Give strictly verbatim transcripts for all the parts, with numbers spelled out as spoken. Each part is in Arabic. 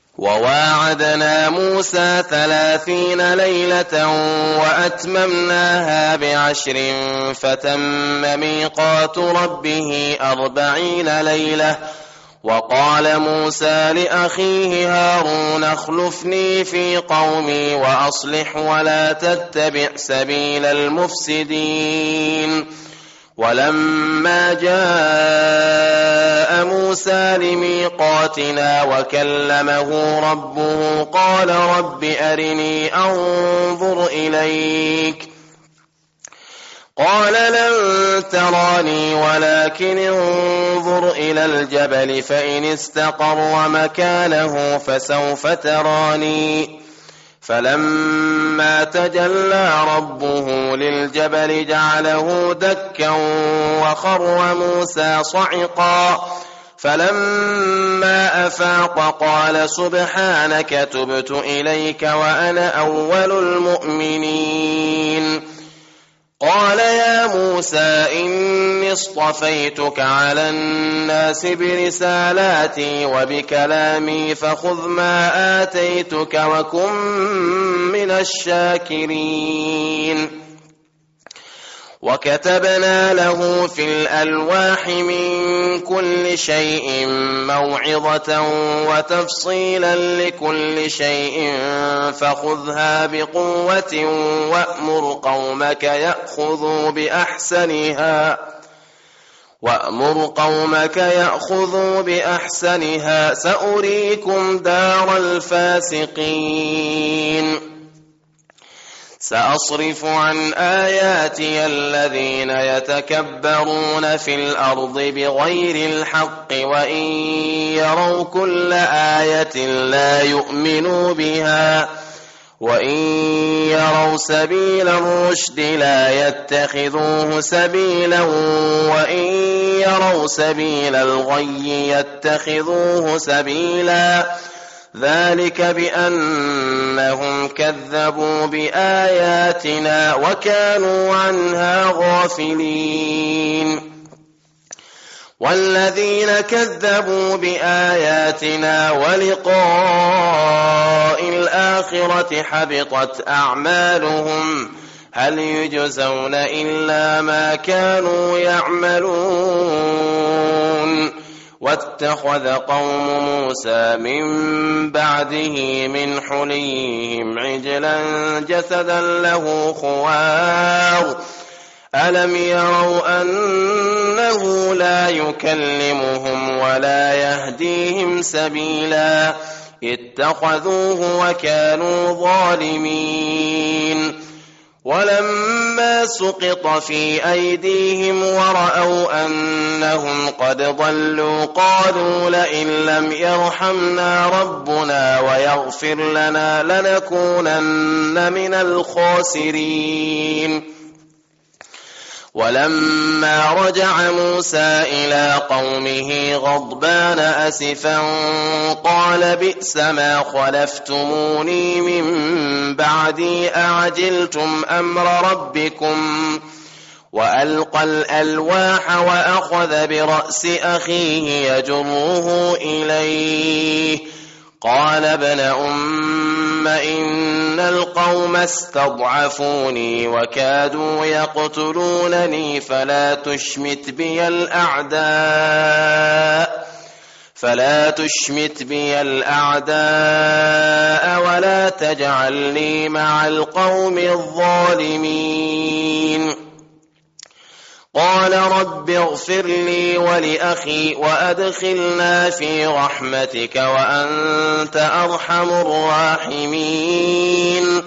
وواعدنا موسى ثلاثين ليلة وأتممناها بعشر فتم ميقات ربه أربعين ليلة. وقال موسى لأخيه هارون اخلفني في قومي وأصلح ولا تتبع سبيل المفسدين. ولما جاء موسى لميقاتنا وكلمه ربه قال رب أرني أنظر إليك قال لن تراني ولكن انظر إلى الجبل فإن استقر مكانه فسوف تراني. فلما تجلى ربه للجبل جعله دكا وخر موسى صعقا. فلما أفاق قال سبحانك تبت إليك وأنا أول المؤمنين. قال يا موسى إني اصطفيتك على الناس برسالاتي وبكلامي فخذ ما آتيتك وكن من الشاكرين. وكتبنا له في الألواح من كل شيء موعظة وتفصيلا لكل شيء فخذها بقوة وأمر قومك يأخذوا بأحسنها وأمر قومك يأخذوا بأحسنها سأريكم دار الفاسقين. سأصرف عن آياتي الذين يتكبرون في الأرض بغير الحق وإن يروا كل آية لا يؤمنوا بها وإن يروا سبيل الرشد لا يتخذوه سبيلا وإن يروا سبيل الغي يتخذوه سبيلا. ذلك بأنهم كذبوا بآياتنا وكانوا عنها غافلين. والذين كذبوا بآياتنا ولقاء الآخرة حبطت أعمالهم هل يجزون إلا ما كانوا يعملون. واتخذ قوم موسى من بعده من حليهم عجلا جسدا له خوار ألم يروا أنه لا يكلمهم ولا يهديهم سبيلا اتخذوه وكانوا ظالمين. ولما سقط في أيديهم ورأوا أنهم قد ضلوا قالوا لئن لم يرحمنا ربنا ويغفر لنا لنكونن من الخاسرين. ولما رجع موسى إلى قومه غضبان أسفا قال بئس ما خلفتموني من بعدي أعجلتم أمر ربكم. وألقى الألواح وأخذ برأس أخيه يجره إليه قال ابن أم إن القوم استضعفوني وكادوا يقتلونني فلا تشمت بي الأعداء فلا تشمت بي الأعداء ولا تجعلني مع القوم الظالمين. قال رب اغفر لي ولأخي وأدخلنا في رحمتك وأنت أرحم الراحمين.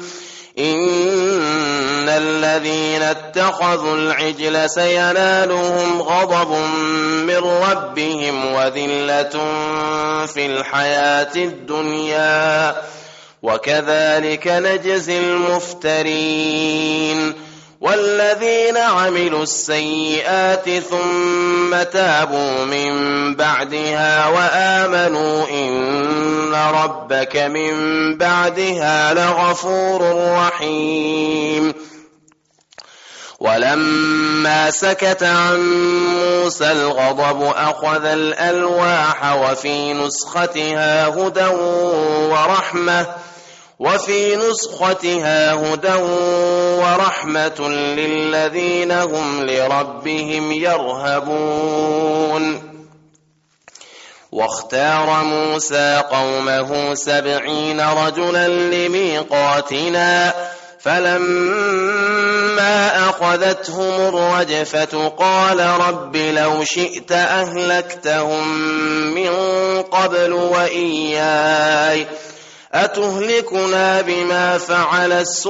إن الذين اتخذوا العجل سينالهم غضب من ربهم وذلة في الحياة الدنيا وكذلك نجزي المفترين. والذين عملوا السيئات ثم تابوا من بعدها وآمنوا إن ربك من بعدها لغفور رحيم. ولما سكت عن موسى الغضب أخذ الألواح وفي نسختها هدى ورحمة وفي نسختها هدى ورحمة للذين هم لربهم يرهبون. واختار موسى قومه سبعين رجلا لميقاتنا فلما أخذتهم الرجفة قال رب لو شئت أهلكتهم من قبل وإياي أتهلكنا بما فعل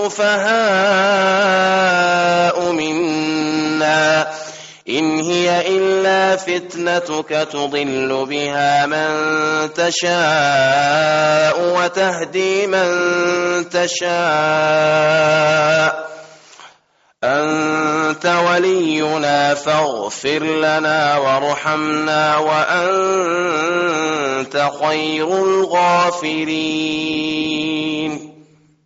السفهاء منا إن هي إلا فتنتك تضل بها من تشاء وتهدي من تشاء أنت ولينا فاغفر لنا وارحمنا وأنت خير الغافرين.